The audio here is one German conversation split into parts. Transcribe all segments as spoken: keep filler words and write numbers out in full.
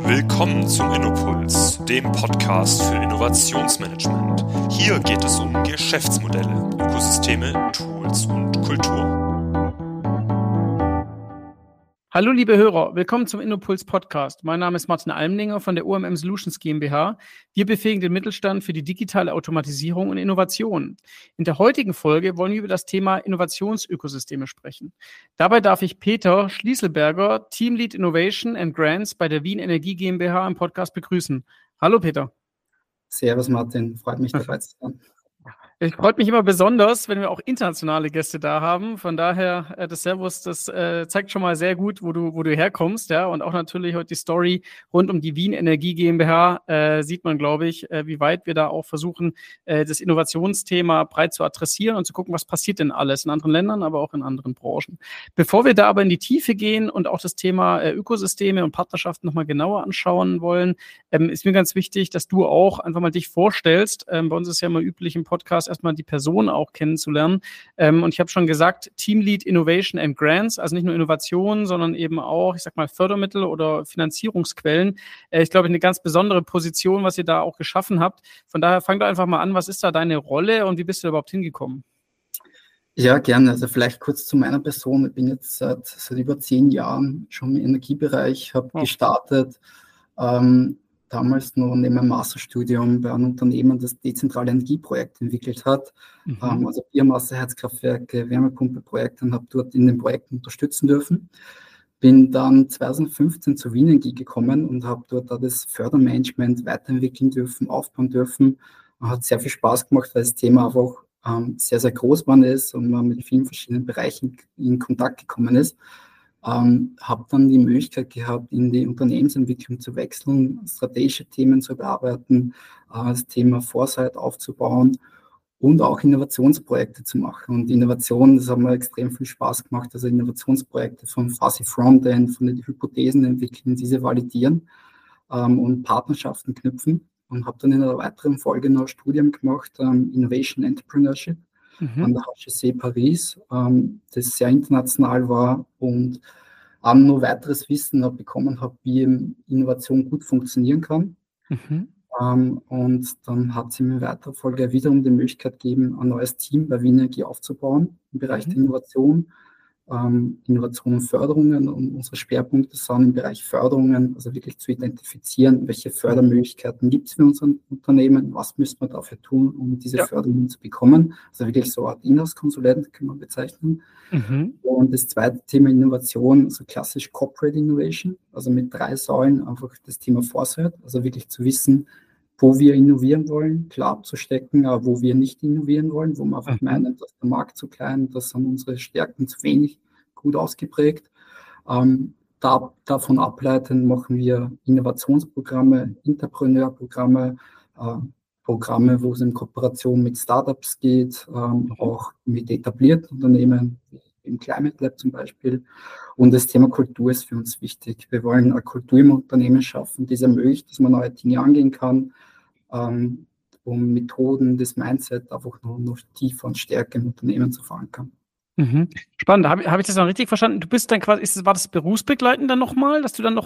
Willkommen zum InnoPuls, dem Podcast für Innovationsmanagement. Hier geht es um Geschäftsmodelle, Ökosysteme, Tools und Kultur. Hallo liebe Hörer, willkommen zum InnoPuls Podcast. Mein Name ist Martin Almlinger von der O M M Solutions GmbH. Wir befähigen den Mittelstand für die digitale Automatisierung und Innovation. In der heutigen Folge wollen wir über das Thema Innovationsökosysteme sprechen. Dabei darf ich Peter Schlieselberger, Teamlead Innovation and Grants bei der Wien Energie GmbH im Podcast begrüßen. Hallo Peter. Servus Martin, freut mich dabei zu sein. Es freut mich immer besonders, wenn wir auch internationale Gäste da haben. Von daher, äh, das Servus, das äh, zeigt schon mal sehr gut, wo du, wo du herkommst, ja. Und auch natürlich heute die Story rund um die Wien Energie GmbH äh, sieht man, glaube ich, äh, wie weit wir da auch versuchen, äh, das Innovationsthema breit zu adressieren und zu gucken, was passiert denn alles in anderen Ländern, aber auch in anderen Branchen. Bevor wir da aber in die Tiefe gehen und auch das Thema äh, Ökosysteme und Partnerschaften nochmal genauer anschauen wollen, ähm, ist mir ganz wichtig, dass du auch einfach mal dich vorstellst. Ähm, bei uns ist ja immer üblich im Podcast erstmal die Person auch kennenzulernen. Ähm, und ich habe schon gesagt, Teamlead Innovation and Grants, also nicht nur Innovation, sondern eben auch, ich sag mal, Fördermittel oder Finanzierungsquellen. Äh, ich glaube, eine ganz besondere Position, was ihr da auch geschaffen habt. Von daher fang doch einfach mal an, was ist da deine Rolle und wie bist du da überhaupt hingekommen? Ja, gerne. Also vielleicht kurz zu meiner Person. Ich bin jetzt seit, seit über zehn Jahren schon im Energiebereich, habe oh. gestartet, ähm, damals noch neben meinem Masterstudium bei einem Unternehmen, das dezentrale Energieprojekte entwickelt hat, mhm. ähm, also Biomasse, Heizkraftwerke, Wärmepumpe-Projekte, und habe dort in den Projekten unterstützen dürfen. Bin dann zweitausendfünfzehn zur Wien Energie gekommen und habe dort auch das Fördermanagement weiterentwickeln dürfen, aufbauen dürfen. Und hat sehr viel Spaß gemacht, weil das Thema einfach ähm, sehr, sehr groß geworden ist und man mit vielen verschiedenen Bereichen in Kontakt gekommen ist. Ähm, habe dann die Möglichkeit gehabt, in die Unternehmensentwicklung zu wechseln, strategische Themen zu bearbeiten, äh, das Thema Foresight aufzubauen und auch Innovationsprojekte zu machen. Und Innovation, das hat mir extrem viel Spaß gemacht, also Innovationsprojekte vom Fuzzy Frontend, von den Hypothesen entwickeln, diese validieren ähm, und Partnerschaften knüpfen. Und habe dann in einer weiteren Folge noch ein Studium gemacht, ähm, Innovation Entrepreneurship, Mhm. an der H E C Paris, ähm, das sehr international war und auch noch weiteres Wissen noch bekommen habe, wie Innovation gut funktionieren kann. Mhm. Ähm, und dann hat sie mir in weiterer Folge wiederum die Möglichkeit gegeben, ein neues Team bei Wien Energie aufzubauen im Bereich mhm. der Innovation. Ähm, Innovation und Förderungen, und unsere Schwerpunkte sind im Bereich Förderungen, also wirklich zu identifizieren, welche Fördermöglichkeiten gibt es für unser Unternehmen, was müssen wir dafür tun, um diese ja. Förderungen zu bekommen, also wirklich so eine Art Inhouse-Konsulent kann man bezeichnen. Mhm. Und das zweite Thema Innovation, also klassisch Corporate Innovation, also mit drei Säulen, einfach das Thema Foresight, also wirklich zu wissen, wo wir innovieren wollen, klar abzustecken, aber wo wir nicht innovieren wollen, wo wir einfach mhm. meinen, dass der Markt zu klein, das sind unsere Stärken zu wenig gut ausgeprägt. Ähm, da, davon ableitend machen wir Innovationsprogramme, Interpreneurprogramme, äh, Programme, wo es in Kooperation mit Startups geht, ähm, mhm. auch mit etablierten Unternehmen, im Climate Lab zum Beispiel. Und das Thema Kultur ist für uns wichtig. Wir wollen eine Kultur im Unternehmen schaffen, die es ermöglicht, dass man neue Dinge angehen kann, ähm, um Methoden, das Mindset einfach noch, noch tiefer und stärker im Unternehmen zu verankern. Mhm. Spannend. Habe hab ich das noch richtig verstanden? Du bist dann quasi, ist, war das berufsbegleitend dann nochmal, dass du dann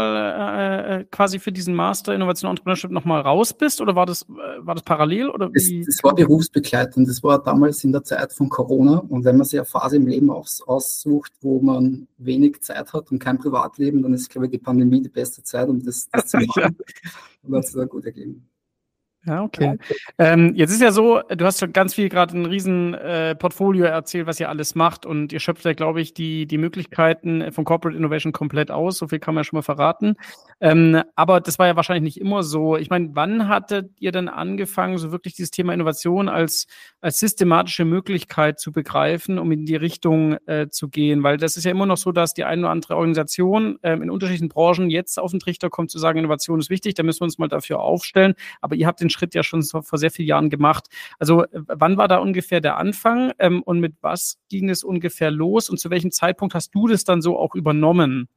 nochmal äh, quasi für diesen Master Innovation und Entrepreneurship nochmal raus bist? Oder war das, äh, war das parallel? Oder wie? Das, das war berufsbegleitend. Das war damals in der Zeit von Corona. Und wenn man sich eine Phase im Leben aus, aussucht, wo man wenig Zeit hat und kein Privatleben, dann ist, glaube ich, die Pandemie die beste Zeit, um das, das zu machen. Und das hat sich gut ergeben. Ja, okay. Ähm, jetzt ist ja so, du hast schon ganz viel gerade ein riesen äh, Portfolio erzählt, was ihr alles macht, und ihr schöpft ja, glaube ich, die die Möglichkeiten von Corporate Innovation komplett aus. So viel kann man ja schon mal verraten. Ähm, aber das war ja wahrscheinlich nicht immer so. Ich meine, wann hattet ihr denn angefangen, so wirklich dieses Thema Innovation als als systematische Möglichkeit zu begreifen, um in die Richtung äh, zu gehen? Weil das ist ja immer noch so, dass die eine oder andere Organisation ähm, in unterschiedlichen Branchen jetzt auf den Trichter kommt, zu sagen, Innovation ist wichtig, da müssen wir uns mal dafür aufstellen. Aber ihr habt den Schritt ja schon so vor sehr vielen Jahren gemacht. Also wann war da ungefähr der Anfang ähm, und mit was ging es ungefähr los und zu welchem Zeitpunkt hast du das dann so auch übernommen?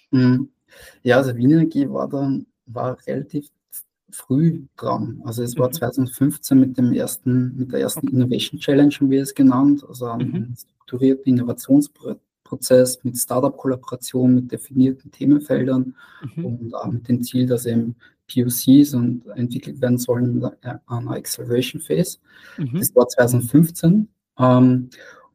Ja, also Wien Energie war dann war relativ früh dran. Also es war mhm. zweitausendfünfzehn mit dem ersten, mit der ersten okay. Innovation Challenge, haben wir es genannt, also ein mhm. strukturierter Innovationsprozess Entwicklungsprozess mit Startup-Kollaboration, mit definierten Themenfeldern Mhm. und auch mit dem Ziel, dass eben P O Cs und entwickelt werden sollen in einer Acceleration Phase. Mhm. Das war zwanzig fünfzehn. Ähm,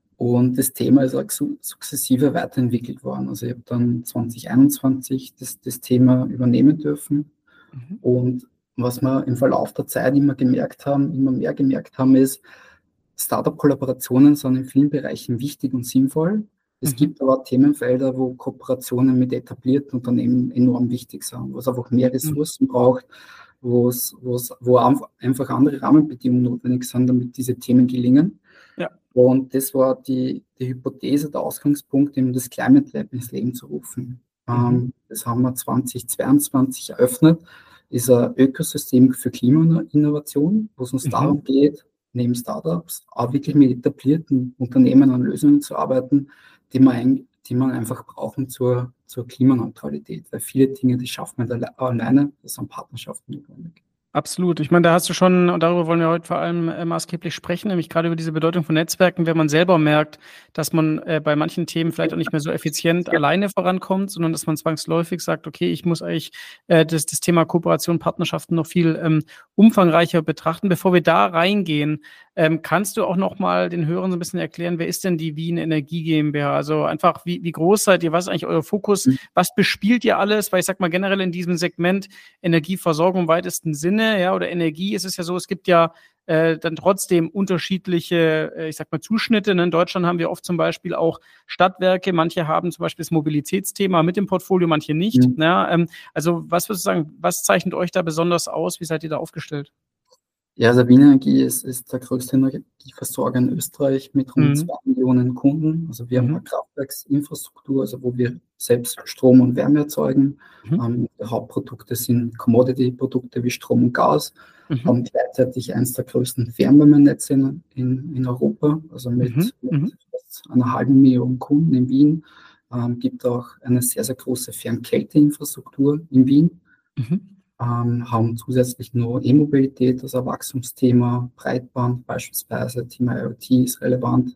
und das Thema ist auch su- sukzessive weiterentwickelt worden. Also ich habe dann zwanzig einundzwanzig das, das Thema übernehmen dürfen. Mhm. Und was wir im Verlauf der Zeit immer gemerkt haben, immer mehr gemerkt haben, ist, Startup-Kollaborationen sind in vielen Bereichen wichtig und sinnvoll. Es Mhm. gibt aber Themenfelder, wo Kooperationen mit etablierten Unternehmen enorm wichtig sind, wo es einfach mehr Ressourcen braucht, wo es, wo es, wo einfach einfach andere Rahmenbedingungen notwendig sind, damit diese Themen gelingen. Ja. Und das war die, die Hypothese, der Ausgangspunkt, eben das Climate Lab ins Leben zu rufen. Mhm. Ähm, das haben wir zwanzig zweiundzwanzig eröffnet. Ist ein Ökosystem für Klimainnovation, wo es uns Mhm. darum geht, neben Startups auch wirklich mit etablierten Unternehmen an Lösungen zu arbeiten, die man, ein, die man einfach brauchen zur, zur Klimaneutralität. Weil viele Dinge, die schafft man alle- alleine, das sind Partnerschaften notwendig. Absolut. Ich meine, da hast du schon, und darüber wollen wir heute vor allem äh, maßgeblich sprechen, nämlich gerade über diese Bedeutung von Netzwerken, wenn man selber merkt, dass man äh, bei manchen Themen vielleicht auch nicht mehr so effizient alleine vorankommt, sondern dass man zwangsläufig sagt, okay, ich muss eigentlich äh, das, das Thema Kooperation, Partnerschaften noch viel ähm, umfangreicher betrachten. Bevor wir da reingehen, ähm, kannst du auch noch mal den Hörern so ein bisschen erklären, wer ist denn die Wien Energie GmbH? Also einfach, wie, wie groß seid ihr? Was ist eigentlich euer Fokus? Mhm. Was bespielt ihr alles? Weil ich sag mal generell in diesem Segment Energieversorgung im weitesten Sinne, ja, oder Energie ist es ja so, es gibt ja äh, dann trotzdem unterschiedliche, äh, ich sag mal, Zuschnitte. Ne? In Deutschland haben wir oft zum Beispiel auch Stadtwerke, manche haben zum Beispiel das Mobilitätsthema mit im Portfolio, manche nicht. Mhm. Ja? Ähm, also was würdest du sagen, was zeichnet euch da besonders aus? Wie seid ihr da aufgestellt? Ja, also Wien Energie ist, ist der größte Energieversorger in Österreich mit rund Mhm. zwei Millionen Kunden. Also wir haben Mhm. eine Kraftwerksinfrastruktur, also wo wir selbst Strom und Wärme erzeugen. Mhm. Ähm, die Hauptprodukte sind Commodity-Produkte wie Strom und Gas. Mhm. Haben gleichzeitig eines der größten Fernwärmenetze in, in, in Europa, also mit, Mhm. mit Mhm. fast einer halben Million Kunden in Wien. Ähm, gibt auch eine sehr, sehr große Fernkälteinfrastruktur in Wien. Mhm. Ähm, haben zusätzlich nur E-Mobilität als ein Wachstumsthema, Breitband beispielsweise, Thema IoT ist relevant,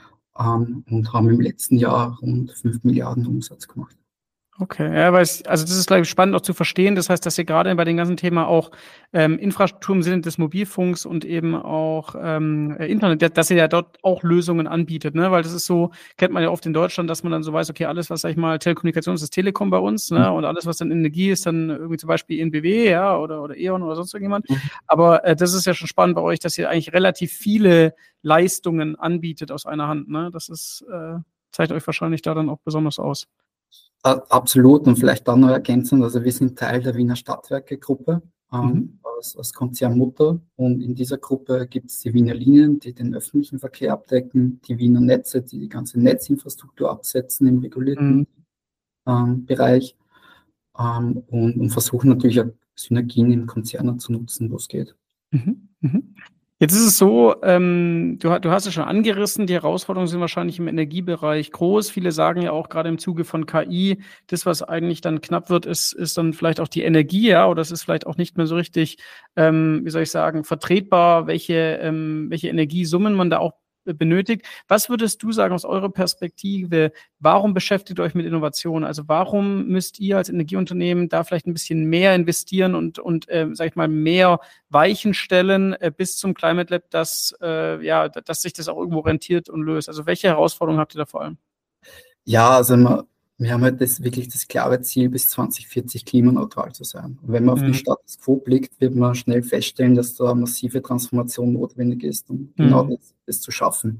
ähm, und haben im letzten Jahr rund fünf Milliarden Umsatz gemacht. Okay, ja, weil es, also das ist, glaube ich, spannend auch zu verstehen. Das heißt, dass ihr gerade bei den ganzen Thema auch ähm, Infrastruktur im Sinne des Mobilfunks und eben auch ähm, äh, Internet, dass ihr ja dort auch Lösungen anbietet, ne? Weil das ist so, kennt man ja oft in Deutschland, dass man dann so weiß, okay, alles, was, sag ich mal, Telekommunikation ist, ist Telekom bei uns, ne? Und alles, was dann Energie ist, dann irgendwie zum Beispiel E N B W, ja, oder, oder E.ON oder sonst irgendjemand. Mhm. Aber äh, das ist ja schon spannend bei euch, dass ihr eigentlich relativ viele Leistungen anbietet aus einer Hand, ne? Das ist, äh, zeichnet euch wahrscheinlich da dann auch besonders aus. Absolut, und vielleicht dann noch ergänzend, also wir sind Teil der Wiener Stadtwerke-Gruppe ähm, Mhm. als, als Konzernmutter, und in dieser Gruppe gibt es die Wiener Linien, die den öffentlichen Verkehr abdecken, die Wiener Netze, die die ganze Netzinfrastruktur absetzen im regulierten Mhm. ähm, Bereich, ähm, und, und versuchen natürlich auch Synergien im Konzern zu nutzen, wo es geht. Mhm. Mhm. Jetzt ist es so, ähm, du, ha- du hast es schon angerissen, die Herausforderungen sind wahrscheinlich im Energiebereich groß. Viele sagen ja auch gerade im Zuge von K I, das, was eigentlich dann knapp wird, ist, ist dann vielleicht auch die Energie, ja, oder es ist vielleicht auch nicht mehr so richtig, ähm, wie soll ich sagen, vertretbar, welche, ähm, welche Energiesummen man da auch äh, benötigt. Was würdest du sagen aus eurer Perspektive? Warum beschäftigt ihr euch mit Innovation? Also warum müsst ihr als Energieunternehmen da vielleicht ein bisschen mehr investieren und, und äh, sag ich mal, mehr Weichen stellen äh, bis zum Climate Lab, dass, äh, ja, dass sich das auch irgendwo rentiert und löst? Also welche Herausforderungen habt ihr da vor allem? Ja, also wir, wir haben halt das, wirklich das klare Ziel, bis zwanzig vierzig klimaneutral zu sein. Und wenn man auf den Mhm. Status quo blickt, wird man schnell feststellen, dass da eine massive Transformation notwendig ist, um genau Mhm. das, das zu schaffen.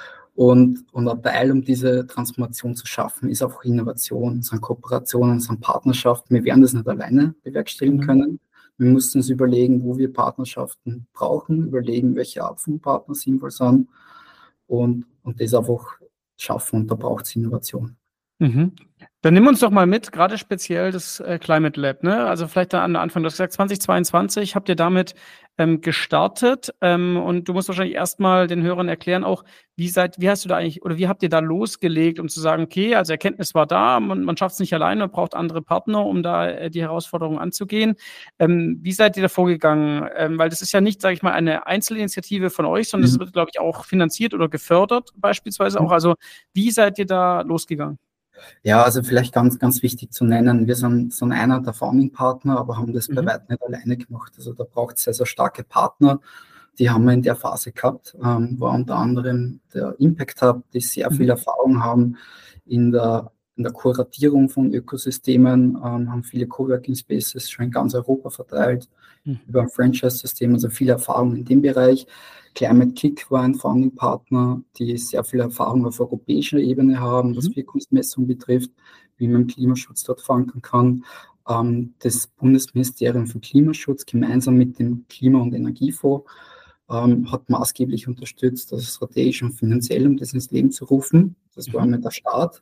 Und, und ein Teil, um diese Transformation zu schaffen, ist auch Innovation, sind Kooperationen, sind Partnerschaften. Wir werden das nicht alleine bewerkstelligen Mhm. können. Wir mussten uns überlegen, wo wir Partnerschaften brauchen, überlegen, welche Art von Partner sinnvoll sind, und, und das einfach schaffen, und da braucht es Innovation. Mhm. Dann nimm uns doch mal mit, gerade speziell das äh, Climate Lab, ne? Also vielleicht da an der Anfang, du hast gesagt, zwanzig zweiundzwanzig habt ihr damit ähm, gestartet ähm, und du musst wahrscheinlich erstmal den Hörern erklären auch, wie seid, wie hast du da eigentlich oder wie habt ihr da losgelegt, um zu sagen, okay, also Erkenntnis war da, man, man schafft es nicht alleine, man braucht andere Partner, um da äh, die Herausforderungen anzugehen. Ähm, wie seid ihr da vorgegangen? Ähm, weil das ist ja nicht, sage ich mal, eine Einzelinitiative von euch, sondern es Mhm. wird, glaube ich, auch finanziert oder gefördert beispielsweise auch. Also wie seid ihr da losgegangen? Ja, also vielleicht ganz, ganz wichtig zu nennen, wir sind, sind einer der Founding-Partner, aber haben das bei Mhm. weitem nicht alleine gemacht. Also da braucht es sehr, sehr starke Partner. Die haben wir in der Phase gehabt, ähm, war unter anderem der Impact Hub, die sehr viel Mhm. Erfahrung haben in der, in der Kuratierung von Ökosystemen, ähm, haben viele Coworking Spaces schon in ganz Europa verteilt, Mhm. über ein Franchise-System, also viel Erfahrung in dem Bereich. Climate Kick war ein Founding-Partner, die sehr viel Erfahrung auf europäischer Ebene haben, was Mhm. Wirkungsmessung betrifft, wie man Klimaschutz dort verankern kann. Ähm, das Bundesministerium für Klimaschutz gemeinsam mit dem Klima- und Energiefonds ähm, hat maßgeblich unterstützt, also strategisch und finanziell, um das ins Leben zu rufen. Das war Mhm. mit der Start.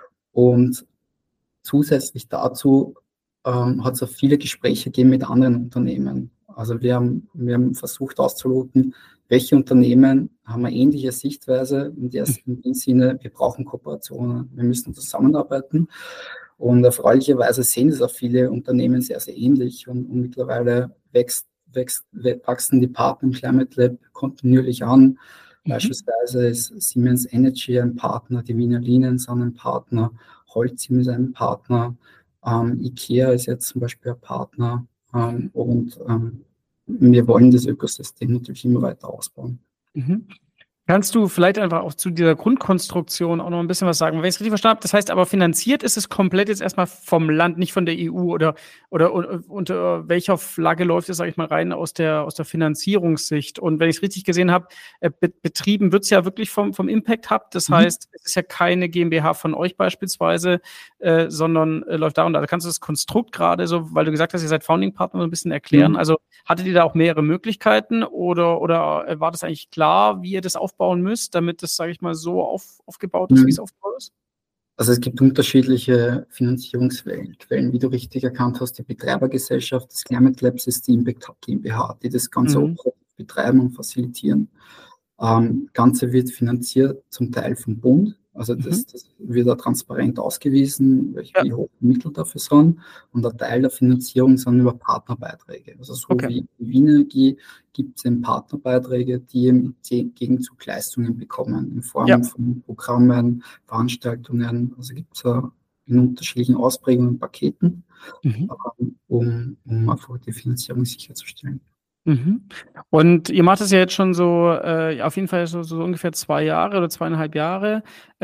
Und zusätzlich dazu ähm, hat es auch viele Gespräche gegeben mit anderen Unternehmen. Also wir haben, wir haben versucht auszuloten, welche Unternehmen haben eine ähnliche Sichtweise in, der, in dem Sinne, wir brauchen Kooperationen, wir müssen zusammenarbeiten. Und erfreulicherweise sehen es auch viele Unternehmen sehr, sehr ähnlich und, und mittlerweile wächst, wächst, wachsen die Partner im Climate Lab kontinuierlich an. Mhm. Beispielsweise ist Siemens Energy ein Partner, die Wiener Linien sind ein Partner, Holcim ist ein Partner, ähm, IKEA ist jetzt zum Beispiel ein Partner ähm, und ähm, wir wollen das Ökosystem natürlich immer weiter ausbauen. Mhm. Kannst du vielleicht einfach auch zu dieser Grundkonstruktion auch noch ein bisschen was sagen? Wenn ich es richtig verstanden habe, das heißt aber finanziert ist es komplett jetzt erstmal vom Land, nicht von der E U oder, oder, oder unter welcher Flagge läuft es, sage ich mal, rein aus der, aus der Finanzierungssicht? Und wenn ich es richtig gesehen habe, äh, be betrieben wird es ja wirklich vom, vom Impact Hub. Das Mhm. heißt, es ist ja keine GmbH von euch beispielsweise, äh, sondern äh, läuft darunter. Da kannst du das Konstrukt gerade so, weil du gesagt hast, ihr seid Founding-Partner, so ein bisschen erklären. Mhm. Also hattet ihr da auch mehrere Möglichkeiten oder, oder äh, war das eigentlich klar, wie ihr das aufbaut? Bauen müsst, damit das, sage ich mal, so auf, aufgebaut ist, wie es aufgebaut ist? Also es gibt unterschiedliche Finanzierungsquellen. Wie du richtig erkannt hast, die Betreibergesellschaft des Climate Labs ist die Impact Hub GmbH, die das Ganze Mhm. operativ betreiben und facilitieren. Ähm, Ganze wird finanziert zum Teil vom Bund, also das, Mhm. das wird da transparent ausgewiesen, welche Ja. wie hoch die Mittel dafür sind. Und ein Teil der Finanzierung sind über Partnerbeiträge. Also so Okay. wie in Wien Energie gibt es eben Partnerbeiträge, die im Gegenzug Leistungen bekommen, in Form Ja. von Programmen, Veranstaltungen. Also gibt es ja in unterschiedlichen Ausprägungen und Paketen, Mhm. um, um einfach die Finanzierung sicherzustellen. Mhm. Und ihr macht es ja jetzt schon so, äh, auf jeden Fall so, so ungefähr zwei Jahre oder zweieinhalb Jahre.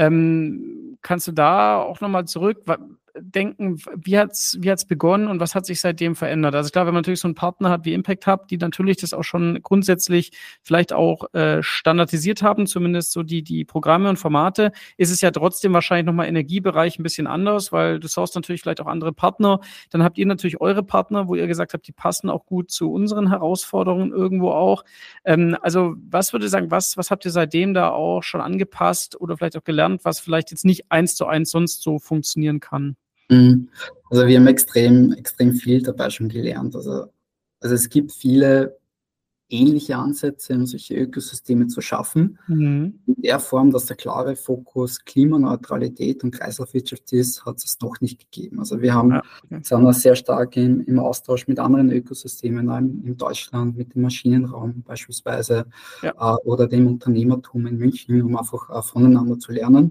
Ähm, kannst du da auch nochmal zurück wa- denken, wie hat's, wie hat's begonnen und was hat sich seitdem verändert? Also klar, wenn man natürlich so einen Partner hat wie Impact Hub, die natürlich das auch schon grundsätzlich vielleicht auch äh, standardisiert haben, zumindest so die, die Programme und Formate, ist es ja trotzdem wahrscheinlich nochmal im Energiebereich ein bisschen anders, weil du sourcest natürlich vielleicht auch andere Partner. Dann habt ihr natürlich eure Partner, wo ihr gesagt habt, die passen auch gut zu unseren Herausforderungen irgendwo auch. Ähm, also was würde ich sagen, was, was habt ihr seitdem da auch schon angepasst oder vielleicht auch gelernt, was vielleicht jetzt nicht eins zu eins sonst so funktionieren kann? Also wir haben extrem, extrem viel dabei schon gelernt. Also, also es gibt viele ähnliche Ansätze, um solche Ökosysteme zu schaffen. Mhm. In der Form, dass der klare Fokus Klimaneutralität und Kreislaufwirtschaft ist, hat es noch nicht gegeben. Also wir haben, Ja, okay. sind auch sehr stark im, im Austausch mit anderen Ökosystemen, in, in Deutschland, mit dem Maschinenraum beispielsweise, Ja. äh, oder dem Unternehmertum in München, um einfach äh, voneinander zu lernen.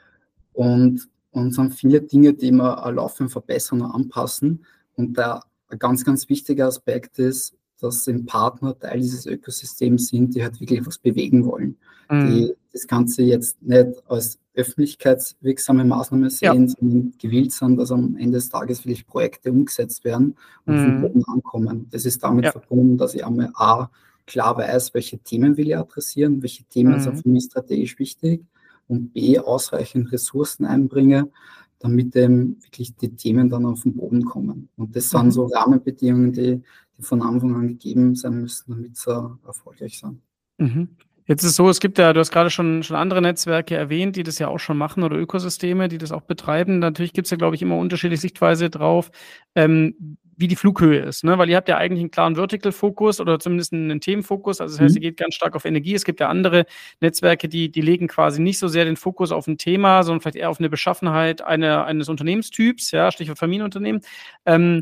Und und es sind viele Dinge, die wir auch laufend verbessern und anpassen. Und da ein ganz, ganz wichtiger Aspekt ist, dass ein Partner Teil dieses Ökosystems sind, die halt wirklich was bewegen wollen. Mhm. Die das Ganze jetzt nicht als öffentlichkeitswirksame Maßnahme sehen, Ja. sondern gewillt sind, dass am Ende des Tages wirklich Projekte umgesetzt werden und Mhm. vom Boden ankommen. Das ist damit Ja. verbunden, dass ich einmal A, klar weiß, welche Themen will ich adressieren, welche Themen Mhm. sind für mich strategisch wichtig, und B, ausreichend Ressourcen einbringe, damit eben wirklich die Themen dann auf den Boden kommen. Und das sind Mhm. so Rahmenbedingungen, die, die von Anfang an gegeben sein müssen, damit sie erfolgreich sind. Mhm. Jetzt ist es so, es gibt ja, du hast gerade schon, schon andere Netzwerke erwähnt, die das ja auch schon machen oder Ökosysteme, die das auch betreiben. Natürlich gibt es ja, glaube ich, immer unterschiedliche Sichtweise drauf, ähm, wie die Flughöhe ist, ne? Weil ihr habt ja eigentlich einen klaren Vertical-Fokus oder zumindest einen Themenfokus. Also das heißt, ihr geht ganz stark auf Energie. Es gibt ja andere Netzwerke, die, die legen quasi nicht so sehr den Fokus auf ein Thema, sondern vielleicht eher auf eine Beschaffenheit eine, eines Unternehmenstyps, ja, Stichwort Familienunternehmen. Ähm,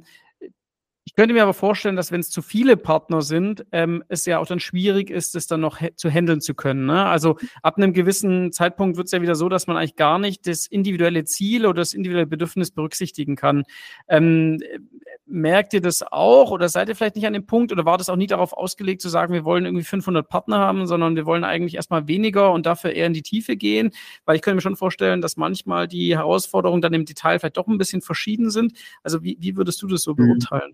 Ich könnte mir aber vorstellen, dass wenn es zu viele Partner sind, ähm, es ja auch dann schwierig ist, das dann noch zu handeln zu können. Ne? Also ab einem gewissen Zeitpunkt wird es ja wieder so, dass man eigentlich gar nicht das individuelle Ziel oder das individuelle Bedürfnis berücksichtigen kann. Ähm, merkt ihr das auch oder seid ihr vielleicht nicht an dem Punkt oder war das auch nie darauf ausgelegt zu sagen, wir wollen irgendwie fünfhundert Partner haben, sondern wir wollen eigentlich erstmal weniger und dafür eher in die Tiefe gehen? Weil ich könnte mir schon vorstellen, dass manchmal die Herausforderungen dann im Detail vielleicht doch ein bisschen verschieden sind. Also wie, wie würdest du das so beurteilen?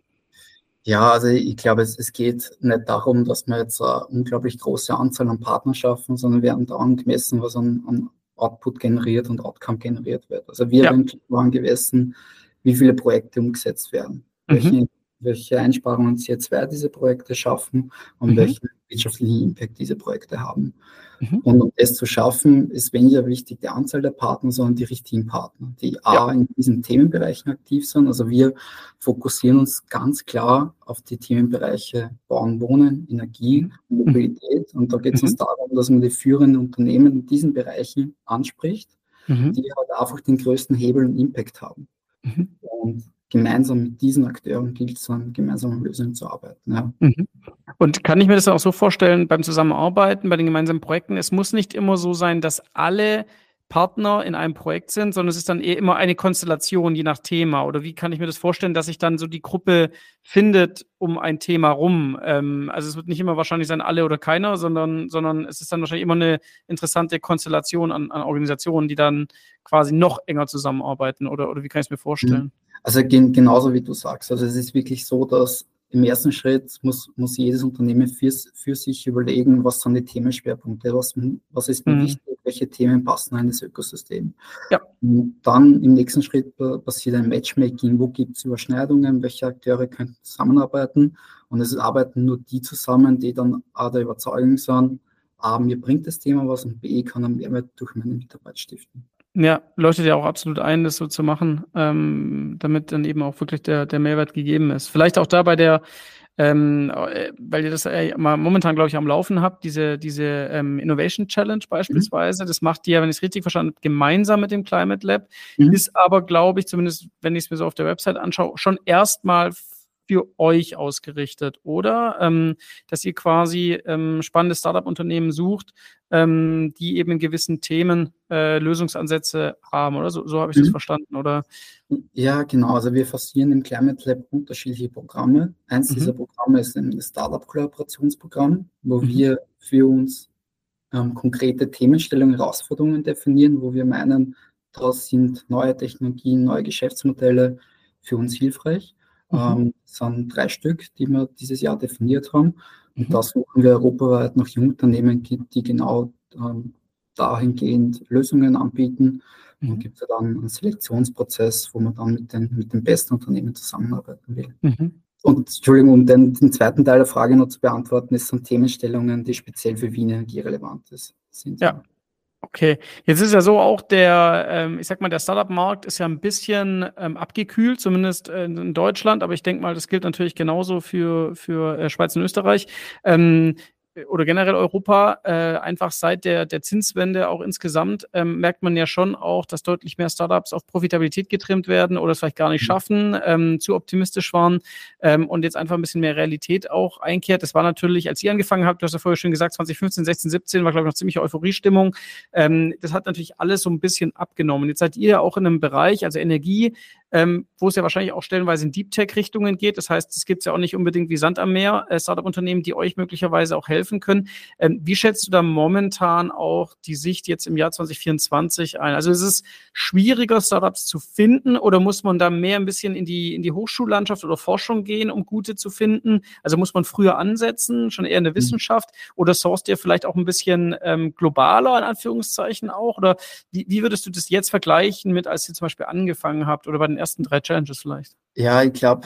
Ja, also ich glaube, es, es geht nicht darum, dass wir jetzt eine unglaublich große Anzahl an Partnern schaffen, sondern wir werden daran gemessen, was an, an Output generiert und Outcome generiert wird. Also wir Ja. werden daran gemessen, wie viele Projekte umgesetzt werden, Mhm. welche, welche Einsparungen C O zwei diese Projekte schaffen und Mhm. welchen wirtschaftlichen Impact diese Projekte haben. Mhm. Und um es zu schaffen, ist weniger wichtig die Anzahl der Partner, sondern die richtigen Partner, die A, in diesen Themenbereichen aktiv sind. Also wir fokussieren uns ganz klar auf die Themenbereiche Bauen, Wohnen, Energie, Mhm. Mobilität. Und da geht es Mhm. uns darum, dass man die führenden Unternehmen in diesen Bereichen anspricht, Mhm. die halt einfach den größten Hebel und Impact haben. Mhm. Und gemeinsam mit diesen Akteuren gilt es an gemeinsamen Lösungen zu arbeiten. Ja. Mhm. Und kann ich mir das auch so vorstellen, beim Zusammenarbeiten, bei den gemeinsamen Projekten, es muss nicht immer so sein, dass alle Partner in einem Projekt sind, sondern es ist dann eher immer eine Konstellation, je nach Thema. Oder wie kann ich mir das vorstellen, dass sich dann so die Gruppe findet um ein Thema rum? Ähm, also es wird nicht immer wahrscheinlich sein, alle oder keiner, sondern, sondern es ist dann wahrscheinlich immer eine interessante Konstellation an, an Organisationen, die dann quasi noch enger zusammenarbeiten. Oder, oder wie kann ich es mir vorstellen? Also gen- genauso wie du sagst. Also es ist wirklich so, dass im ersten Schritt muss, muss jedes Unternehmen für, für sich überlegen, was sind die Themenschwerpunkte, was, was ist mir Mhm. wichtig, welche Themen passen in das Ökosystem. Ja. Und dann im nächsten Schritt passiert ein Matchmaking, wo gibt es Überschneidungen, welche Akteure können zusammenarbeiten. Und es arbeiten nur die zusammen, die dann A, der Überzeugung sind, A, mir bringt das Thema was und B, kann einen Mehrwert durch meine Mitarbeit stiften. Ja, leuchtet ja auch absolut ein, das so zu machen, ähm, damit dann eben auch wirklich der, der Mehrwert gegeben ist. Vielleicht auch da bei der, ähm, äh, weil ihr das äh, mal momentan, glaube ich, am Laufen habt, diese, diese ähm, Innovation Challenge beispielsweise, mhm. das macht ihr, wenn ich es richtig verstanden habe, gemeinsam mit dem Climate Lab, mhm. ist aber, glaube ich, zumindest wenn ich es mir so auf der Website anschaue, schon erstmal für euch ausgerichtet, oder? Ähm, dass ihr quasi ähm, spannende Startup-Unternehmen sucht, ähm, die eben in gewissen Themen äh, Lösungsansätze haben, oder? So, so habe ich mhm. das verstanden, oder? Ja, genau. Also wir forcieren im Climate Lab unterschiedliche Programme. Eins mhm. dieser Programme ist ein Startup-Kollaborationsprogramm, wo mhm. wir für uns ähm, konkrete Themenstellungen, Herausforderungen definieren, wo wir meinen, da sind neue Technologien, neue Geschäftsmodelle für uns hilfreich. Mhm. Ähm, das sind drei Stück, die wir dieses Jahr definiert haben. Und mhm. da suchen wir europaweit nach Jungunternehmen, die genau ähm, dahingehend Lösungen anbieten. Mhm. Und gibt es dann einen Selektionsprozess, wo man dann mit den, mit den besten Unternehmen zusammenarbeiten will. Mhm. Und Entschuldigung, um den, den zweiten Teil der Frage noch zu beantworten, es sind Themenstellungen, die speziell für Wien Energie relevant sind. Ja. Okay, jetzt ist ja so auch der, ähm, ich sag mal, der Startup-Markt ist ja ein bisschen ähm, abgekühlt, zumindest äh, in Deutschland, aber ich denke mal, das gilt natürlich genauso für, für äh, Schweiz und Österreich. Ähm, oder generell Europa, äh, einfach seit der, der Zinswende auch insgesamt, ähm, merkt man ja schon auch, dass deutlich mehr Startups auf Profitabilität getrimmt werden oder es vielleicht gar nicht schaffen, ähm, zu optimistisch waren ähm, und jetzt einfach ein bisschen mehr Realität auch einkehrt. Das war natürlich, als ihr angefangen habt, du hast ja vorher schon gesagt, zwanzig fünfzehn, sechzehn, siebzehn war, glaube ich, noch ziemliche Euphoriestimmung. Ähm, das hat natürlich alles so ein bisschen abgenommen. Jetzt seid ihr ja auch in einem Bereich, also Energie, ähm, wo es ja wahrscheinlich auch stellenweise in Deep Tech-Richtungen geht. Das heißt, es gibt ja auch nicht unbedingt wie Sand am Meer, äh, Startup-Unternehmen, die euch möglicherweise auch helfen können. Ähm, wie schätzt du da momentan auch die Sicht jetzt im Jahr zwanzig vierundzwanzig ein? Also ist es schwieriger, Startups zu finden oder muss man da mehr ein bisschen in die, in die Hochschullandschaft oder Forschung gehen, um gute zu finden? Also muss man früher ansetzen, schon eher in der Wissenschaft, oder sourced ihr vielleicht auch ein bisschen ähm, globaler, in Anführungszeichen auch? Oder wie, wie würdest du das jetzt vergleichen mit, als ihr zum Beispiel angefangen habt oder bei den ersten drei Challenges vielleicht? Ja, ich glaube,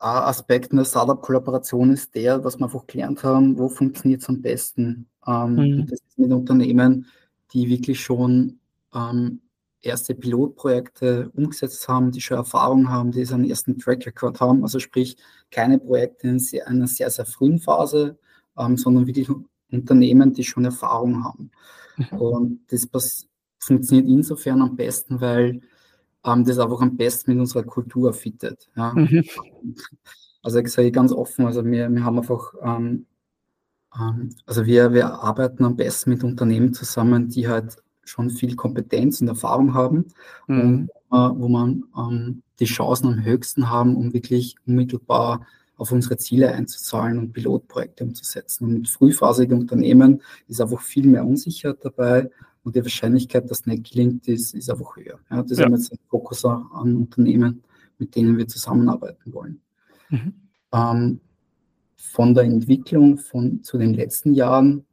ein Aspekt in der Startup-Kollaboration ist der, was wir einfach gelernt haben, wo funktioniert es am besten. Ähm, Mhm. Und das ist mit Unternehmen, die wirklich schon ähm, erste Pilotprojekte umgesetzt haben, die schon Erfahrung haben, die so einen ersten Track Record haben. Also sprich, keine Projekte in sehr, einer sehr, sehr frühen Phase, ähm, sondern wirklich Unternehmen, die schon Erfahrung haben. Mhm. Und das pass- funktioniert insofern am besten, weil ähm, das einfach am besten mit unserer Kultur fittet. Ja. Mhm. Also ich sage ganz offen, also wir, wir haben einfach, ähm, ähm, also wir, wir arbeiten am besten mit Unternehmen zusammen, die halt schon viel Kompetenz und Erfahrung haben und Mhm. äh, wo man ähm, die Chancen am höchsten haben, um wirklich unmittelbar auf unsere Ziele einzuzahlen und Pilotprojekte umzusetzen. Und mit frühphasigen Unternehmen ist einfach viel mehr Unsicherheit dabei und die Wahrscheinlichkeit, dass es nicht gelingt, ist, ist einfach höher. Ja, das Ja. haben wir jetzt einen Fokus an Unternehmen, mit denen wir zusammenarbeiten wollen. Mhm. Ähm, von der Entwicklung von, zu den letzten Jahren,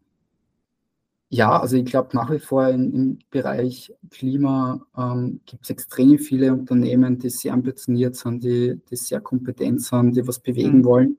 ja, also ich glaube nach wie vor in, im Bereich Klima ähm, gibt es extrem viele Unternehmen, die sehr ambitioniert sind, die, die sehr kompetent sind, die was bewegen Mhm. wollen.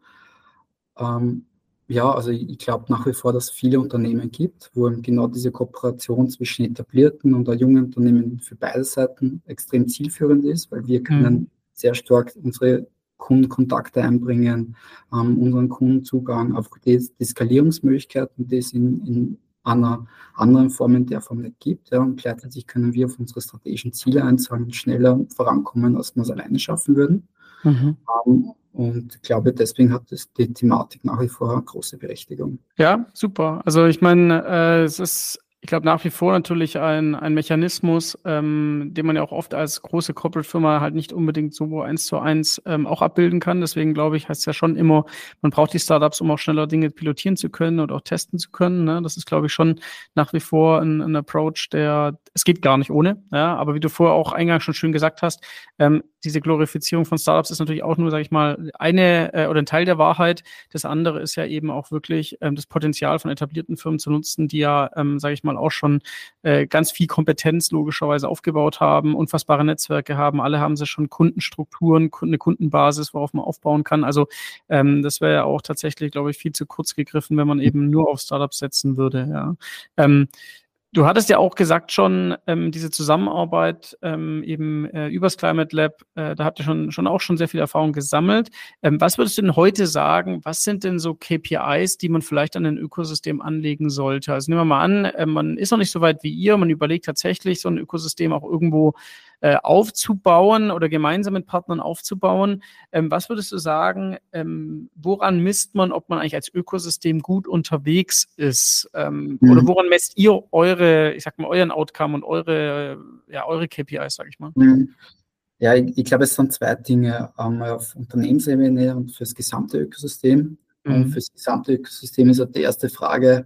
Ähm, ja, also ich glaube nach wie vor, dass es viele Unternehmen gibt, wo eben genau diese Kooperation zwischen etablierten und auch jungen Unternehmen für beide Seiten extrem zielführend ist, weil wir können Mhm. sehr stark unsere Kundenkontakte einbringen, ähm, unseren Kundenzugang, einfach die, die Skalierungsmöglichkeiten, die es in, in einer anderen Form in der Form nicht gibt. Ja, und gleichzeitig können wir auf unsere strategischen Ziele einzahlen und schneller vorankommen, als wir es alleine schaffen würden. Mhm. Um, und ich glaube, deswegen hat das, die Thematik nach wie vor eine große Berechtigung. Ja, super. Also ich meine, äh, es ist, ich glaube, nach wie vor natürlich ein, ein Mechanismus, ähm, den man ja auch oft als große Corporate-Firma halt nicht unbedingt so eins zu eins ähm, auch abbilden kann. Deswegen glaube ich, heißt es ja schon immer, man braucht die Startups, um auch schneller Dinge pilotieren zu können und auch testen zu können. Ne? Das ist, glaube ich, schon nach wie vor ein, ein Approach, der, es geht gar nicht ohne. Ja? Aber wie du vorher auch eingangs schon schön gesagt hast, ähm, diese Glorifizierung von Startups ist natürlich auch nur, sage ich mal, eine äh, oder ein Teil der Wahrheit. Das andere ist ja eben auch wirklich ähm, das Potenzial von etablierten Firmen zu nutzen, die ja, ähm, sage ich mal, auch schon äh, ganz viel Kompetenz logischerweise aufgebaut haben, unfassbare Netzwerke haben. Alle haben sie schon Kundenstrukturen, eine Kundenbasis, worauf man aufbauen kann. Also ähm, das wäre ja auch tatsächlich, glaube ich, viel zu kurz gegriffen, wenn man eben nur auf Startups setzen würde. Ja. Ähm, Du hattest ja auch gesagt schon, ähm, diese Zusammenarbeit ähm, eben äh, übers Climate Lab, äh, da habt ihr schon, schon auch schon sehr viel Erfahrung gesammelt. Ähm, was würdest du denn heute sagen, was sind denn so K P Is, die man vielleicht an ein Ökosystem anlegen sollte? Also nehmen wir mal an, äh, man ist noch nicht so weit wie ihr, man überlegt tatsächlich, so ein Ökosystem auch irgendwo äh, aufzubauen oder gemeinsam mit Partnern aufzubauen. Ähm, was würdest du sagen, ähm, woran misst man, ob man eigentlich als Ökosystem gut unterwegs ist? Ähm, Mhm. Oder woran messt ihr eure, ich sag mal, euren Outcome und eure, ja, eure K P Is, sag ich mal? Mhm. Ja, ich, ich glaube, es sind zwei Dinge. Einmal auf Unternehmensebene und fürs gesamte Ökosystem. Und Mhm. fürs gesamte Ökosystem ist halt die erste Frage,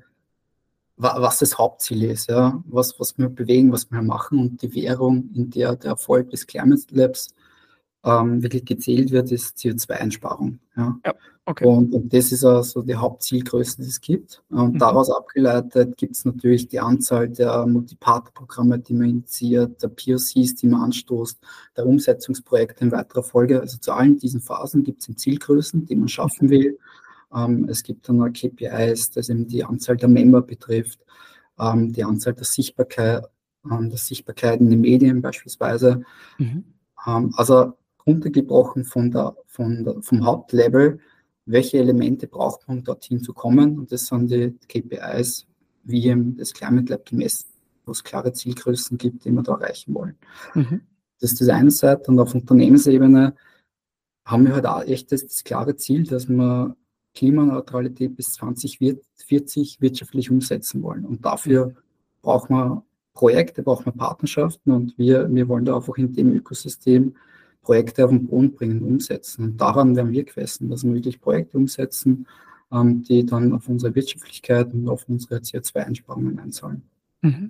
wa- was das Hauptziel ist, ja, was, was wir bewegen, was wir machen. Und die Währung, in der der Erfolg des Climate Labs ähm, wirklich gezählt wird, ist C O zwei Einsparung. Ja. Ja, okay. Und, und das ist also die Hauptzielgröße, die es gibt. Und Mhm. daraus abgeleitet gibt es natürlich die Anzahl der Multipartnerprogramme, die man initiiert, der P O Cs, die man anstoßt, der Umsetzungsprojekte in weiterer Folge. Also zu allen diesen Phasen gibt es Zielgrößen, die man schaffen will. Ähm, es gibt dann auch K P Is, das eben die Anzahl der Member betrifft, ähm, die Anzahl der Sichtbarkeit, ähm, der Sichtbarkeit in den Medien beispielsweise. Mhm. Ähm, also runtergebrochen von der, von der, vom Hauptlevel, welche Elemente braucht man, um dorthin zu kommen? Und das sind die K P Is, wie eben das Climate Lab gemessen, wo es klare Zielgrößen gibt, die wir da erreichen wollen. Mhm. Das ist die eine Seite. Und auf Unternehmensebene haben wir halt auch echt das, das klare Ziel, dass wir Klimaneutralität bis zwanzig vierzig wirtschaftlich umsetzen wollen. Und dafür brauchen wir Projekte, brauchen wir Partnerschaften und wir, wir wollen da einfach in dem Ökosystem Projekte auf den Boden bringen, umsetzen. Und daran werden wir gemessen, dass wir wirklich Projekte umsetzen, ähm, die dann auf unsere Wirtschaftlichkeit und auf unsere C O zwei Einsparungen einzahlen. Mhm.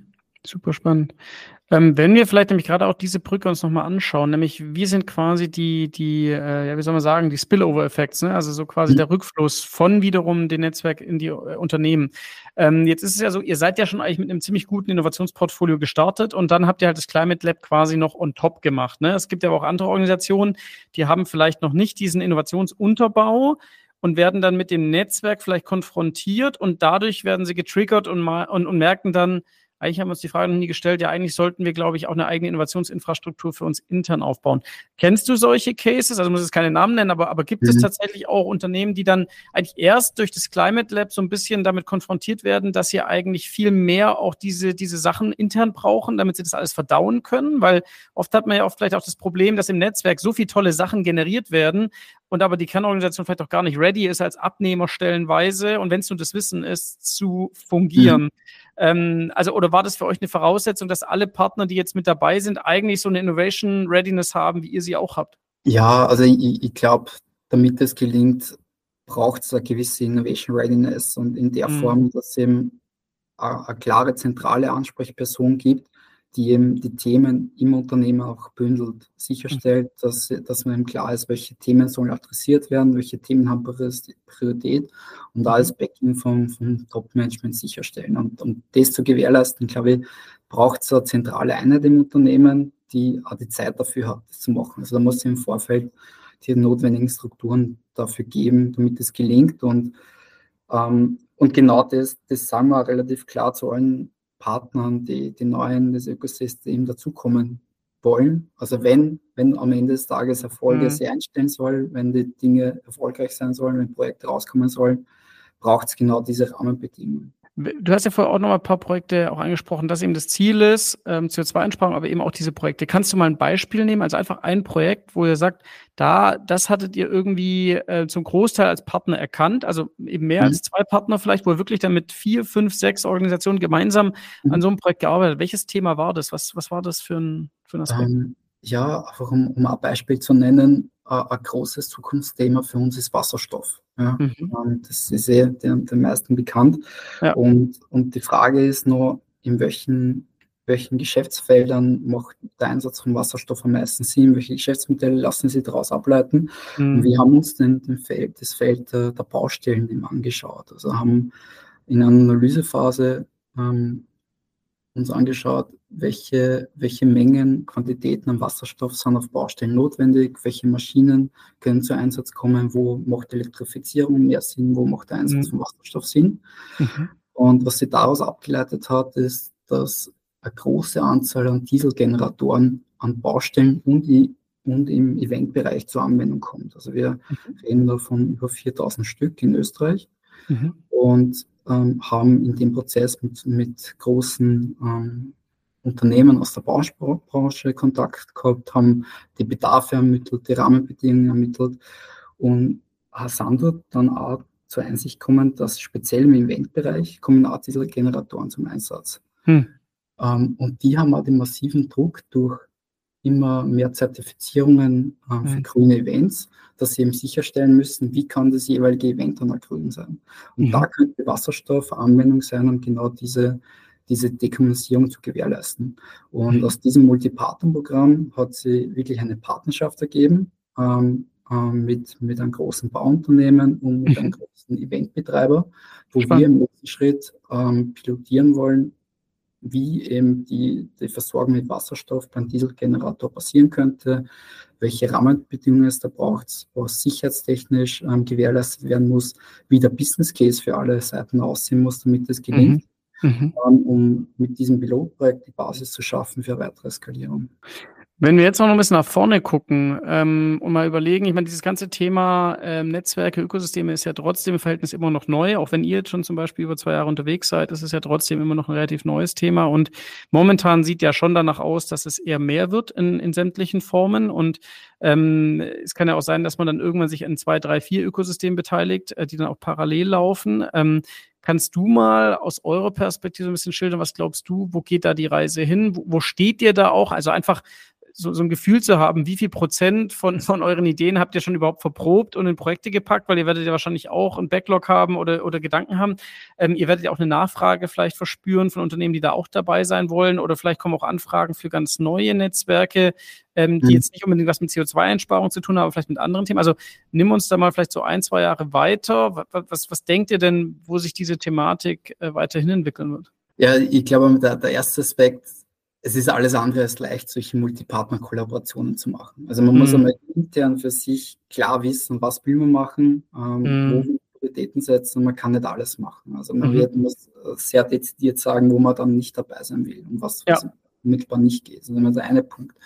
Super spannend. Ähm, wenn wir vielleicht nämlich gerade auch diese Brücke uns nochmal anschauen, nämlich wir sind quasi die, die äh, ja, wie soll man sagen, die Spillover-Effects, ne? Also so quasi Mhm. der Rückfluss von wiederum dem Netzwerk in die äh, Unternehmen. Ähm, jetzt ist es ja so, ihr seid ja schon eigentlich mit einem ziemlich guten Innovationsportfolio gestartet und dann habt ihr halt das Climate Lab quasi noch on top gemacht, ne? Es gibt ja aber auch andere Organisationen, die haben vielleicht noch nicht diesen Innovationsunterbau und werden dann mit dem Netzwerk vielleicht konfrontiert und dadurch werden sie getriggert und, mal, und, und merken dann, eigentlich haben wir uns die Frage noch nie gestellt, ja, eigentlich sollten wir, glaube ich, auch eine eigene Innovationsinfrastruktur für uns intern aufbauen. Kennst du solche Cases? Also muss jetzt keine Namen nennen, aber, aber gibt mhm. es tatsächlich auch Unternehmen, die dann eigentlich erst durch das Climate Lab so ein bisschen damit konfrontiert werden, dass sie eigentlich viel mehr auch diese, diese Sachen intern brauchen, damit sie das alles verdauen können? Weil oft hat man ja auch vielleicht auch das Problem, dass im Netzwerk so viele tolle Sachen generiert werden und aber die Kernorganisation vielleicht auch gar nicht ready ist, als Abnehmer stellenweise und wenn es nur das Wissen ist, zu fungieren. Mhm. Ähm, also, oder war das für euch eine Voraussetzung, dass alle Partner, die jetzt mit dabei sind, eigentlich so eine Innovation Readiness haben, wie ihr sie auch habt? Ja, also ich, ich glaube, damit das gelingt, braucht es eine gewisse Innovation Readiness und in der mhm. Form, dass es eben eine, eine klare zentrale Ansprechperson gibt, die eben die Themen im Unternehmen auch bündelt, sicherstellt, mhm. dass, dass man eben klar ist, welche Themen sollen adressiert werden, welche Themen haben Priorität und alles Backing vom, vom Top-Management sicherstellen. Und um das zu gewährleisten, glaube ich, braucht es eine zentrale Einheit im Unternehmen, die auch die Zeit dafür hat, das zu machen. Also da muss es im Vorfeld die notwendigen Strukturen dafür geben, damit es gelingt. Und, ähm, und genau das, das sagen wir relativ klar zu allen Partnern, die, die neu in das Ökosystem dazukommen wollen. Also wenn, wenn am Ende des Tages Erfolge mhm. sie einstellen soll, wenn die Dinge erfolgreich sein sollen, wenn Projekte rauskommen sollen, braucht es genau diese Rahmenbedingungen. Du hast ja vorher auch noch mal ein paar Projekte auch angesprochen, dass eben das Ziel ist, ähm, C O zwei Einsparung, aber eben auch diese Projekte. Kannst du mal ein Beispiel nehmen, also einfach ein Projekt, wo ihr sagt, da, das hattet ihr irgendwie äh, zum Großteil als Partner erkannt, also eben mehr mhm. als zwei Partner vielleicht, wo ihr wirklich dann mit vier, fünf, sechs Organisationen gemeinsam mhm. an so einem Projekt gearbeitet habt. Welches Thema war das? Was, was war das für ein, für ein Aspekt? Ähm, ja, einfach um, um ein Beispiel zu nennen, äh, ein großes Zukunftsthema für uns ist Wasserstoff. Ja? Mhm. Ähm, das ist eh den, den meisten bekannt. Ja. Und, und die Frage ist nur, in welchen, welchen Geschäftsfeldern macht der Einsatz von Wasserstoff am meisten Sinn? Welche Geschäftsmodelle lassen sich daraus ableiten? Mhm. Und wir haben uns den, den Feld, das Feld der, der Baustellen eben angeschaut. Also haben in einer Analysephase ähm, uns angeschaut, welche, welche Mengen, Quantitäten an Wasserstoff sind auf Baustellen notwendig, welche Maschinen können zu Einsatz kommen, wo macht Elektrifizierung mehr Sinn, wo macht der Einsatz mhm. von Wasserstoff Sinn. Mhm. Und was sie daraus abgeleitet hat, ist, dass eine große Anzahl an Dieselgeneratoren an Baustellen und, und im Eventbereich zur Anwendung kommt. Also wir mhm. reden da von über viertausend Stück in Österreich. Mhm. Und ähm, haben in dem Prozess mit, mit großen ähm, Unternehmen aus der Baubranche Kontakt gehabt, haben die Bedarfe ermittelt, die Rahmenbedingungen ermittelt und sind dort dann auch zur Einsicht gekommen, dass speziell im Eventbereich kommen auch diese Generatoren zum Einsatz. Hm. Ähm, und die haben auch den massiven Druck durch immer mehr Zertifizierungen äh, für mhm. grüne Events, dass sie eben sicherstellen müssen, wie kann das jeweilige Event dann auch grün sein. Und mhm. da könnte Wasserstoff Anwendung sein, um genau diese, diese Dekarbonisierung zu gewährleisten. Und mhm. aus diesem Multipartnerprogramm hat sie wirklich eine Partnerschaft ergeben ähm, ähm, mit, mit einem großen Bauunternehmen und mit einem großen Eventbetreiber, wo Spannend. wir im nächsten Schritt ähm, pilotieren wollen, wie eben die, die Versorgung mit Wasserstoff beim Dieselgenerator passieren könnte, welche Rahmenbedingungen es da braucht, was sicherheitstechnisch ähm, gewährleistet werden muss, wie der Business Case für alle Seiten aussehen muss, damit es gelingt, mhm. ähm, um mit diesem Pilotprojekt die Basis zu schaffen für weitere Skalierung. Wenn wir jetzt noch ein bisschen nach vorne gucken ähm, und mal überlegen, ich meine, dieses ganze Thema ähm, Netzwerke, Ökosysteme ist ja trotzdem im Verhältnis immer noch neu. Auch wenn ihr jetzt schon zum Beispiel über zwei Jahre unterwegs seid, ist es ja trotzdem immer noch ein relativ neues Thema. Und momentan sieht ja schon danach aus, dass es eher mehr wird in, in sämtlichen Formen. Und ähm, es kann ja auch sein, dass man dann irgendwann sich in zwei, drei, vier Ökosystemen beteiligt, äh, die dann auch parallel laufen. Ähm, Kannst du mal aus eurer Perspektive ein bisschen schildern, was glaubst du, wo geht da die Reise hin? Wo, wo steht ihr da auch? Also einfach so, so ein Gefühl zu haben, wie viel Prozent von, von euren Ideen habt ihr schon überhaupt verprobt und in Projekte gepackt, weil ihr werdet ja wahrscheinlich auch einen Backlog haben oder, oder Gedanken haben. Ähm, ihr werdet ja auch eine Nachfrage vielleicht verspüren von Unternehmen, die da auch dabei sein wollen, oder vielleicht kommen auch Anfragen für ganz neue Netzwerke, ähm, die mhm. jetzt nicht unbedingt was mit C O zwei Einsparung zu tun haben, aber vielleicht mit anderen Themen. Also nimm uns da mal vielleicht so ein, zwei Jahre weiter. Was, was, was denkt ihr denn, wo sich diese Thematik äh, weiterhin entwickeln wird? Ja, ich glaube, der, der erste Aspekt, es ist alles andere als leicht, solche Multipartner-Kollaborationen zu machen. Also man mhm. muss einmal intern für sich klar wissen, was will man machen, ähm, mhm. wo wir Prioritäten setzen, und man kann nicht alles machen. Also man mhm. wird, muss sehr dezidiert sagen, wo man dann nicht dabei sein will und was, ja. was mittelbar nicht geht. Das ist immer der eine Punkt.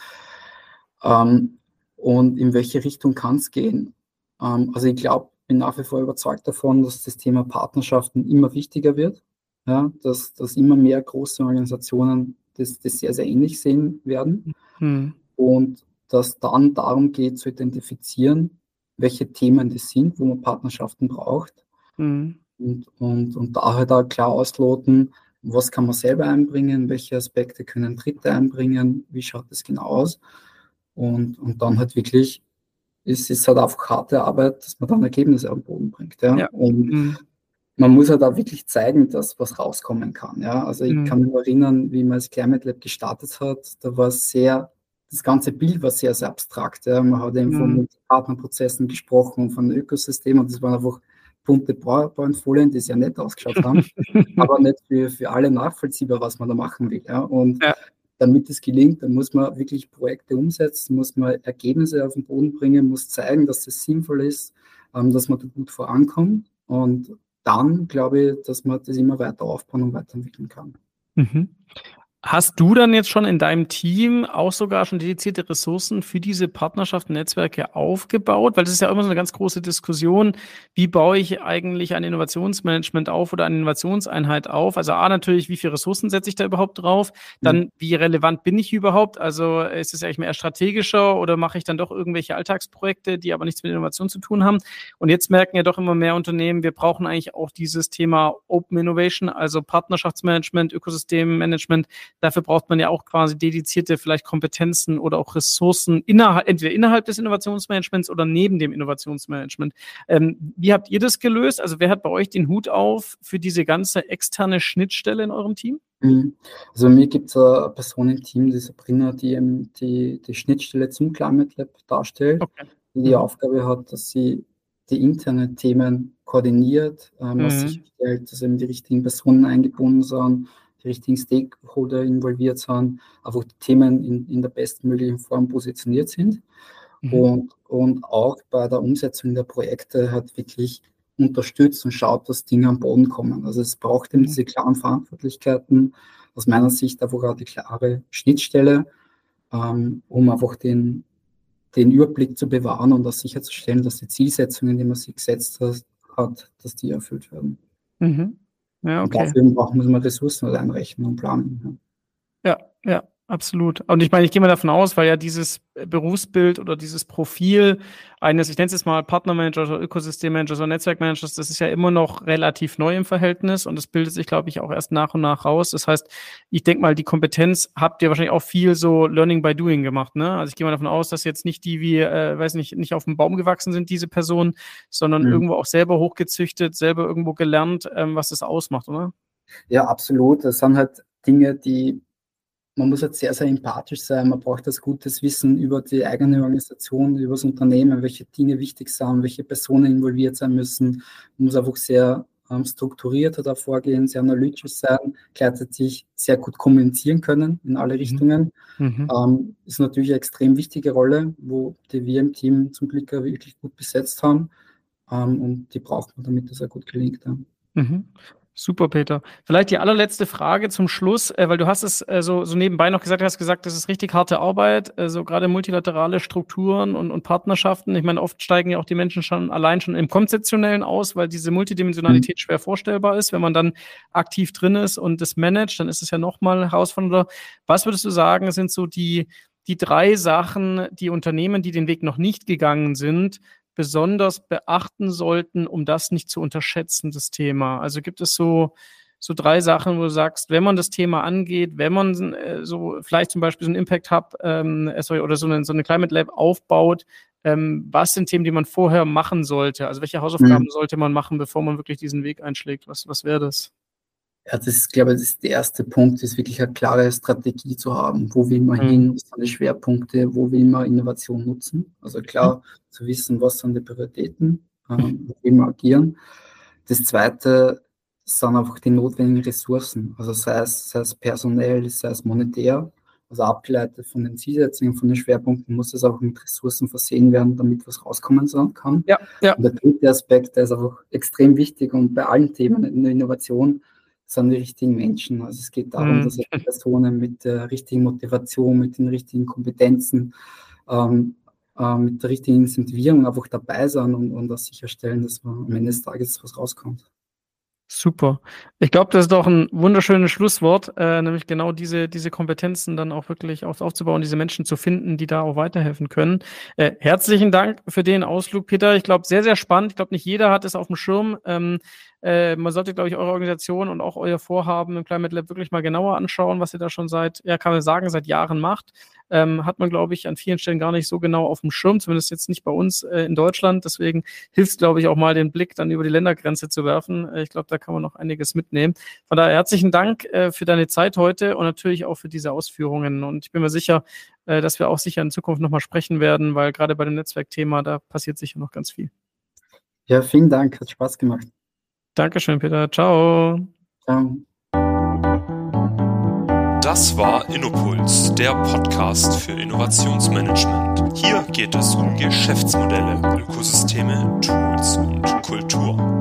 Ähm, und in welche Richtung kann es gehen? Ähm, also ich glaube, bin nach wie vor überzeugt davon, dass das Thema Partnerschaften immer wichtiger wird. Ja, dass, dass immer mehr große Organisationen das, das sehr, sehr ähnlich sehen werden. Mhm. Und dass dann darum geht, zu identifizieren, welche Themen das sind, wo man Partnerschaften braucht. Mhm. Und, und, und da halt auch klar ausloten, was kann man selber einbringen, welche Aspekte können Dritte einbringen, wie schaut das genau aus. Und, und dann halt wirklich, es ist halt einfach harte Arbeit, dass man dann Ergebnisse am Boden bringt. Ja? Ja. Und mhm. man muss halt auch wirklich zeigen, dass was rauskommen kann. Ja? Also ich mhm. kann mich erinnern, wie man das Climate Lab gestartet hat, da war sehr, das ganze Bild war sehr, sehr abstrakt. Ja? Man hat eben mhm. von Partnerprozessen gesprochen und von Ökosystemen, und das waren einfach bunte PowerPoint-Folien, die sehr nett ausgeschaut haben, aber nicht für, für alle nachvollziehbar, was man da machen will. Ja? Und ja. damit es gelingt, dann muss man wirklich Projekte umsetzen, muss man Ergebnisse auf den Boden bringen, muss zeigen, dass das sinnvoll ist, ähm, dass man da gut vorankommt, und dann glaube ich, dass man das immer weiter aufbauen und weiterentwickeln kann. Mhm. Hast du dann jetzt schon in deinem Team auch sogar schon dedizierte Ressourcen für diese Partnerschaften, Netzwerke aufgebaut? Weil das ist ja immer so eine ganz große Diskussion. Wie baue ich eigentlich ein Innovationsmanagement auf oder eine Innovationseinheit auf? Also A, natürlich, wie viele Ressourcen setze ich da überhaupt drauf? Dann, wie relevant bin ich überhaupt? Also ist es eigentlich mehr strategischer oder mache ich dann doch irgendwelche Alltagsprojekte, die aber nichts mit Innovation zu tun haben? Und jetzt merken ja doch immer mehr Unternehmen, wir brauchen eigentlich auch dieses Thema Open Innovation, also Partnerschaftsmanagement, Ökosystemmanagement. Dafür braucht man ja auch quasi dedizierte vielleicht Kompetenzen oder auch Ressourcen, innerhalb, entweder innerhalb des Innovationsmanagements oder neben dem Innovationsmanagement. Ähm, wie habt ihr das gelöst? Also wer hat bei euch den Hut auf für diese ganze externe Schnittstelle in eurem Team? Also mir gibt es eine Person im Team, die Sabrina, die die, die Schnittstelle zum Climate Lab darstellt, okay. die die mhm. Aufgabe hat, dass sie die internen Themen koordiniert, ähm, mhm. was sicherstellt, dass eben die richtigen Personen eingebunden sind, die richtigen Stakeholder involviert sind, einfach die Themen in, in der bestmöglichen Form positioniert sind mhm. und, und auch bei der Umsetzung der Projekte halt wirklich unterstützt und schaut, dass Dinge am Boden kommen. Also es braucht eben mhm. diese klaren Verantwortlichkeiten, aus meiner Sicht einfach auch die klare Schnittstelle, ähm, um einfach den, den Überblick zu bewahren und auch sicherzustellen, dass die Zielsetzungen, die man sich gesetzt hat, hat dass die erfüllt werden. Mhm. Ja, okay. Und dafür muss man Ressourcen einrechnen und planen. Ja, ja, ja, absolut. Und ich meine, ich gehe mal davon aus, weil ja dieses Berufsbild oder dieses Profil eines, ich nenne es jetzt mal Partnermanagers oder Ökosystemmanagers oder Netzwerkmanagers, das ist ja immer noch relativ neu im Verhältnis und das bildet sich, glaube ich, auch erst nach und nach raus. Das heißt, ich denke mal, die Kompetenz habt ihr wahrscheinlich auch viel so Learning by Doing gemacht, ne? Also ich gehe mal davon aus, dass jetzt nicht die, wie, äh, weiß nicht, nicht auf dem Baum gewachsen sind, diese Personen, sondern mhm. irgendwo auch selber hochgezüchtet, selber irgendwo gelernt, ähm, was das ausmacht, oder? Ja, absolut. Das sind halt Dinge, die man muss halt sehr, sehr empathisch sein, man braucht das gutes Wissen über die eigene Organisation, über das Unternehmen, welche Dinge wichtig sind, welche Personen involviert sein müssen. Man muss einfach sehr ähm, strukturiert da vorgehen, sehr analytisch sein, gleichzeitig sehr gut kommunizieren können in alle Richtungen. Mhm. Ähm, ist natürlich eine extrem wichtige Rolle, wo die wir im Team zum Glück wirklich gut besetzt haben. Ähm, und die braucht man, damit das auch gut gelingt. Ja. Mhm. Super, Peter. Vielleicht die allerletzte Frage zum Schluss, äh, weil du hast es äh, so, so nebenbei noch gesagt, du hast gesagt, das ist richtig harte Arbeit, äh, so gerade multilaterale Strukturen und, und Partnerschaften. Ich meine, oft steigen ja auch die Menschen schon allein schon im Konzeptionellen aus, weil diese Multidimensionalität mhm. schwer vorstellbar ist. Wenn man dann aktiv drin ist und das managt, dann ist es ja nochmal herausfordernder. Was würdest du sagen, sind so die, die drei Sachen, die Unternehmen, die den Weg noch nicht gegangen sind, besonders beachten sollten, um das nicht zu unterschätzen, das Thema? Also gibt es so so drei Sachen, wo du sagst, wenn man das Thema angeht, wenn man äh, so vielleicht zum Beispiel so einen Impact Hub ähm, sorry, oder so eine, so eine Climate Lab aufbaut, ähm, was sind Themen, die man vorher machen sollte? Also welche Hausaufgaben mhm. sollte man machen, bevor man wirklich diesen Weg einschlägt? Was, was wäre das? Ja, das ist, glaube ich, das ist der erste Punkt, ist wirklich eine klare Strategie zu haben. Wo will man mhm. hin? Was sind die Schwerpunkte? Wo will man Innovation nutzen? Also klar mhm. zu wissen, was sind die Prioritäten, ähm, wo will man agieren. Das zweite sind einfach die notwendigen Ressourcen, also sei es, sei es personell, sei es monetär, also abgeleitet von den Zielsetzungen, von den Schwerpunkten, muss es auch mit Ressourcen versehen werden, damit was rauskommen kann. Ja, ja. Und der dritte Aspekt, der ist auch extrem wichtig und bei allen Themen in der Innovation sind die richtigen Menschen. Also es geht darum, mhm. dass Personen mit der richtigen Motivation, mit den richtigen Kompetenzen, ähm, äh, mit der richtigen Incentivierung einfach dabei sind und, und das sicherstellen, dass man am Ende des Tages was rauskommt. Super. Ich glaube, das ist doch ein wunderschönes Schlusswort, äh, nämlich genau diese, diese Kompetenzen dann auch wirklich auf, aufzubauen, diese Menschen zu finden, die da auch weiterhelfen können. Äh, herzlichen Dank für den Ausflug, Peter. Ich glaube, sehr, sehr spannend. Ich glaube, nicht jeder hat es auf dem Schirm. Ähm, äh, man sollte, glaube ich, eure Organisation und auch euer Vorhaben im Climate Lab wirklich mal genauer anschauen, was ihr da schon seit, ja, kann man sagen, seit Jahren macht. Ähm, hat man, glaube ich, an vielen Stellen gar nicht so genau auf dem Schirm, zumindest jetzt nicht bei uns äh, in Deutschland. Deswegen hilft es, glaube ich, auch mal den Blick dann über die Ländergrenze zu werfen. Äh, ich glaube, da kann man noch einiges mitnehmen. Von daher herzlichen Dank äh, für deine Zeit heute und natürlich auch für diese Ausführungen. Und ich bin mir sicher, äh, dass wir auch sicher in Zukunft nochmal sprechen werden, weil gerade bei dem Netzwerkthema, da passiert sicher noch ganz viel. Ja, vielen Dank. Hat Spaß gemacht. Dankeschön, Peter. Ciao. Ciao. Das war InnoPuls, der Podcast für Innovationsmanagement. Hier geht es um Geschäftsmodelle, Ökosysteme, Tools und Kultur.